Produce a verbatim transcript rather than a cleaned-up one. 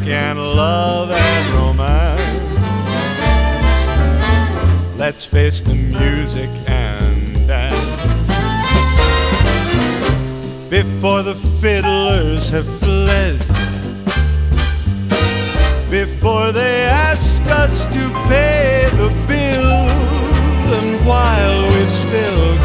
and love and romance. Let's face the music and dance before the fiddlers have fled, before they ask us to pay the bill, and while we've still